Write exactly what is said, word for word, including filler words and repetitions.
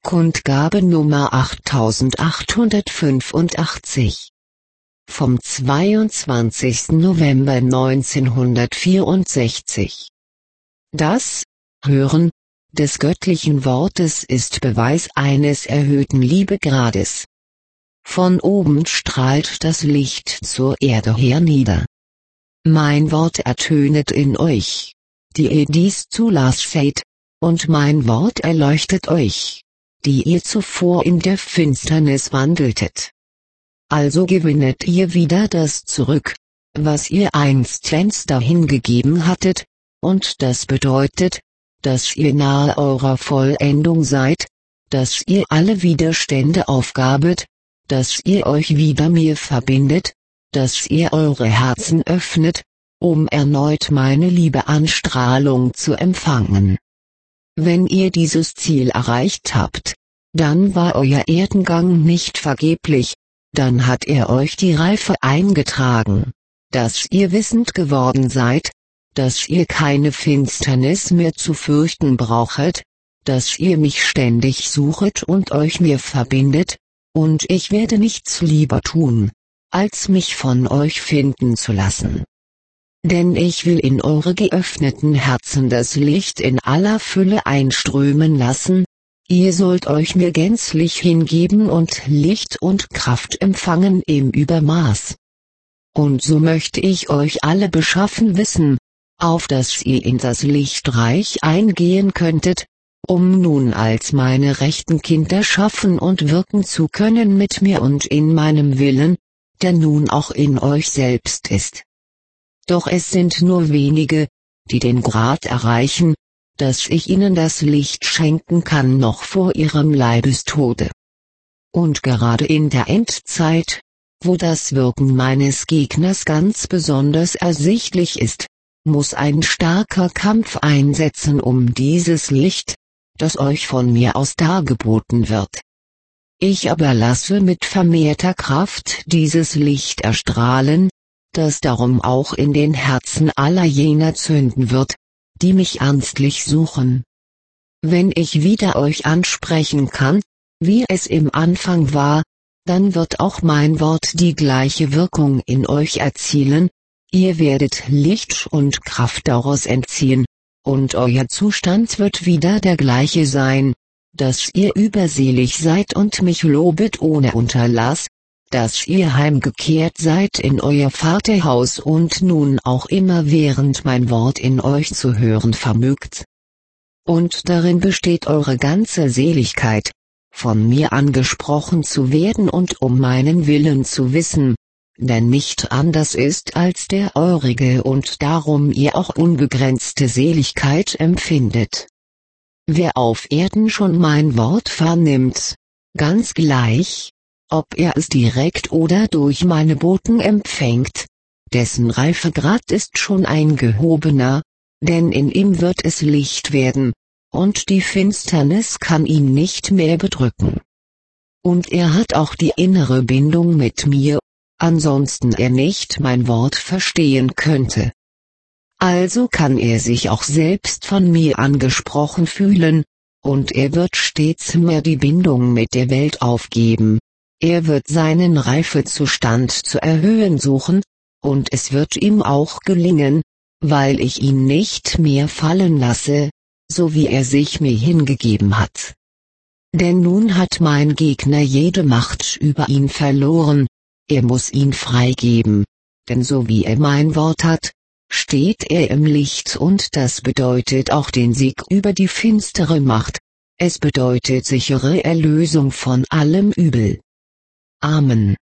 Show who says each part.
Speaker 1: Kundgabe Nummer achttausendachthundertfünfundachtzig vom zweiundzwanzigsten November neunzehnhundertvierundsechzig. Das Hören des göttlichen Wortes ist Beweis eines erhöhten Liebegrades. Von oben strahlt das Licht zur Erde hernieder. Mein Wort ertönet in euch, die ihr dies zulasset, und mein Wort erleuchtet euch, die ihr zuvor in der Finsternis wandeltet. Also gewinnet ihr wieder das zurück, was ihr einstens dahingegeben hattet, und das bedeutet, dass ihr nahe eurer Vollendung seid, dass ihr alle Widerstände aufgabet, dass ihr euch wieder mir verbindet, dass ihr eure Herzen öffnet, um erneut meine Liebeanstrahlung zu empfangen. Wenn ihr dieses Ziel erreicht habt, dann war euer Erdengang nicht vergeblich, dann hat er euch die Reife eingetragen, dass ihr wissend geworden seid, dass ihr keine Finsternis mehr zu fürchten brauchet, dass ihr mich ständig suchet und euch mir verbindet, und ich werde nichts lieber tun, als mich von euch finden zu lassen. Denn ich will in eure geöffneten Herzen das Licht in aller Fülle einströmen lassen, ihr sollt euch mir gänzlich hingeben und Licht und Kraft empfangen im Übermaß. Und so möchte ich euch alle beschaffen wissen, auf dass ihr in das Lichtreich eingehen könntet, um nun als meine rechten Kinder schaffen und wirken zu können mit mir und in meinem Willen, der nun auch in euch selbst ist. Doch es sind nur wenige, die den Grad erreichen, dass ich ihnen das Licht schenken kann noch vor ihrem Leibestode. Und gerade in der Endzeit, wo das Wirken meines Gegners ganz besonders ersichtlich ist, muss ein starker Kampf einsetzen um dieses Licht, das euch von mir aus dargeboten wird. Ich aber lasse mit vermehrter Kraft dieses Licht erstrahlen, das darum auch in den Herzen aller jener zünden wird, die mich ernstlich suchen. Wenn ich wieder euch ansprechen kann, wie es im Anfang war, dann wird auch mein Wort die gleiche Wirkung in euch erzielen, ihr werdet Licht und Kraft daraus entziehen, und euer Zustand wird wieder der gleiche sein, dass ihr überselig seid und mich lobet ohne Unterlass, dass ihr heimgekehrt seid in euer Vaterhaus und nun auch immerwährend mein Wort in euch zu hören vermögt. Und darin besteht eure ganze Seligkeit, von mir angesprochen zu werden und um meinen Willen zu wissen, denn nicht anders ist als der eurige und darum ihr auch unbegrenzte Seligkeit empfindet. Wer auf Erden schon mein Wort vernimmt, ganz gleich, ob er es direkt oder durch meine Boten empfängt, dessen Reifegrad ist schon ein gehobener, denn in ihm wird es Licht werden, und die Finsternis kann ihn nicht mehr bedrücken. Und er hat auch die innere Bindung mit mir, ansonsten er nicht mein Wort verstehen könnte. Also kann er sich auch selbst von mir angesprochen fühlen, und er wird stets mehr die Bindung mit der Welt aufgeben. Er wird seinen Reifezustand zu erhöhen suchen, und es wird ihm auch gelingen, weil ich ihn nicht mehr fallen lasse, so wie er sich mir hingegeben hat. Denn nun hat mein Gegner jede Macht über ihn verloren, er muss ihn freigeben, denn so wie er mein Wort hat, steht er im Licht und das bedeutet auch den Sieg über die finstere Macht, es bedeutet sichere Erlösung von allem Übel. Amen.